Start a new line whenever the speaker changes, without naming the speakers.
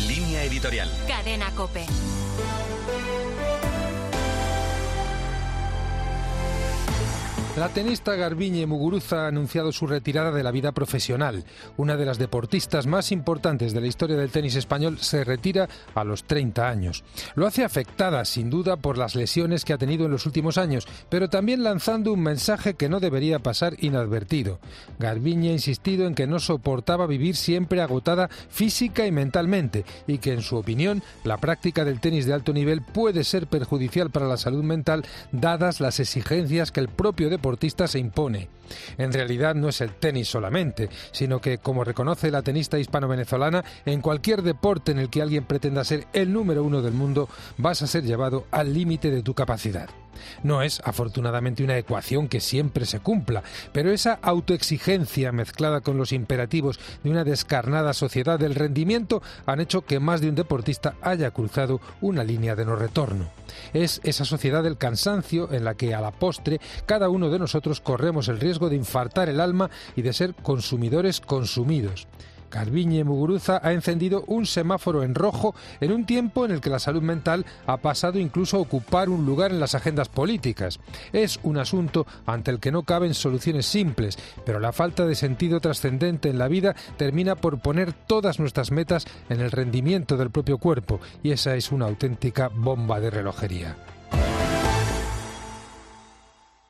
Línea editorial.
Cadena COPE.
La tenista Garbiñe Muguruza ha anunciado su retirada de la vida profesional. Una de las deportistas más importantes de la historia del tenis español se retira a los 30 años. Lo hace afectada, sin duda, por las lesiones que ha tenido en los últimos años, pero también lanzando un mensaje que no debería pasar inadvertido. Garbiñe ha insistido en que no soportaba vivir siempre agotada física y mentalmente, y que, en su opinión, la práctica del tenis de alto nivel puede ser perjudicial para la salud mental, dadas las exigencias que el propio deportista se impone. En realidad no es el tenis solamente, sino que, como reconoce la tenista hispano-venezolana, en cualquier deporte en el que alguien pretenda ser el número uno del mundo, vas a ser llevado al límite de tu capacidad. No es, afortunadamente, una ecuación que siempre se cumpla, pero esa autoexigencia mezclada con los imperativos de una descarnada sociedad del rendimiento han hecho que más de un deportista haya cruzado una línea de no retorno. Es esa sociedad del cansancio en la que, a la postre, cada uno de nosotros corremos el riesgo de infartar el alma y de ser consumidores consumidos. Garbiñe Muguruza ha encendido un semáforo en rojo en un tiempo en el que la salud mental ha pasado incluso a ocupar un lugar en las agendas políticas. Es un asunto ante el que no caben soluciones simples, pero la falta de sentido trascendente en la vida termina por poner todas nuestras metas en el rendimiento del propio cuerpo, y esa es una auténtica bomba de relojería.